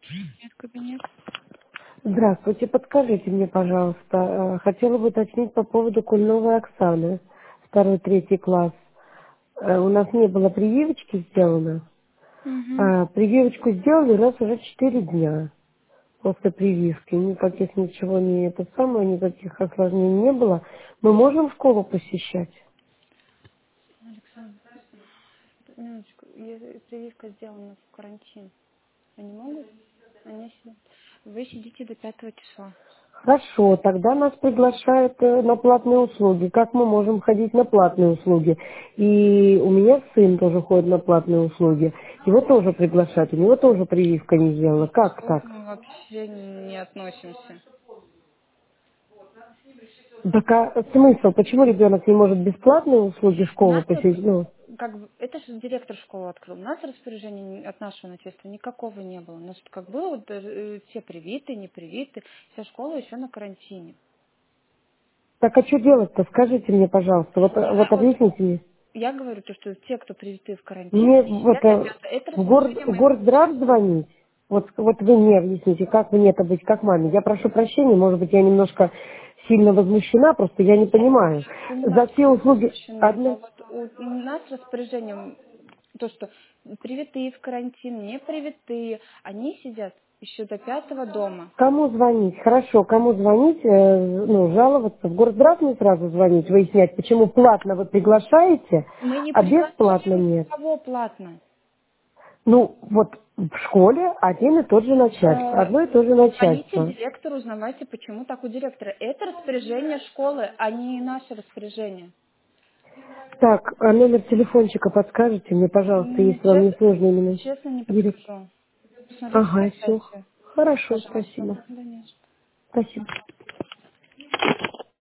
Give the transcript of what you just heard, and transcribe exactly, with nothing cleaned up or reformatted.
Нет, кабинет. Здравствуйте, подскажите мне, пожалуйста, э, хотела бы уточнить по поводу Кульновой Оксаны, второй, третий класс. Э, У нас не было прививочки сделано. Угу. А прививочку сделали у нас уже четыре дня после прививки. Никаких ничего не это самое, никаких осложнений не было. Мы можем школу посещать? Александр, минуточку. Если прививка сделана в карантин, они могут? Они сидят. Вы сидите до пятого числа. Хорошо, тогда нас приглашают э, на платные услуги. Как мы можем ходить на платные услуги? И у меня сын тоже ходит на платные услуги. Его тоже приглашают, у него тоже прививка не сделана. К Как так? услугам вообще не относимся. Так а смысл? Почему ребенок не может бесплатные услуги У школы нас вот, посетить? Ну, как бы, это же директор школы открыл. У нас распоряжения ни- от нашего начальства никакого не было. У нас вот как было, вот, э, все привиты, не привиты, вся школа еще на карантине. так а что делать-то? Скажите мне, пожалуйста. Вот, э, Я вот вот, объясните мне. я говорю, то, что те, кто привиты в карантин, Мне они вот сидят до э, пятого. Это в город, распоряжение в моего горздрав начальства. звонить? Вот, вот вы мне объясните, как мне это быть, как маме. Я прошу прощения, может быть, я немножко сильно возмущена, просто я не понимаю. Понимаю, За что все вы услуги возмущены, но одна... вот у нас распоряжением то, что привитые в карантин, не привитые, они сидят еще до пятого дома. Кому звонить? Хорошо, кому звонить, э, ну, жаловаться? В горздрав мне сразу звонить, выяснять, почему платно вы приглашаете, Мы не а бесплатно приглашаем нет. никого платно. Ну, вот в школе один и тот же начальство, Э, одно и то же Звоните начальство. директору, узнавайте, почему так у директора. Это распоряжение школы, а не наше распоряжение. Так, а номер телефончика подскажете мне, пожалуйста, М, если вам не честно, сложно именно. честно не Директ. подскажу. Посмотрите на Ага, все. сайте. Хорошо, Пожалуйста. спасибо. Да нет. Спасибо.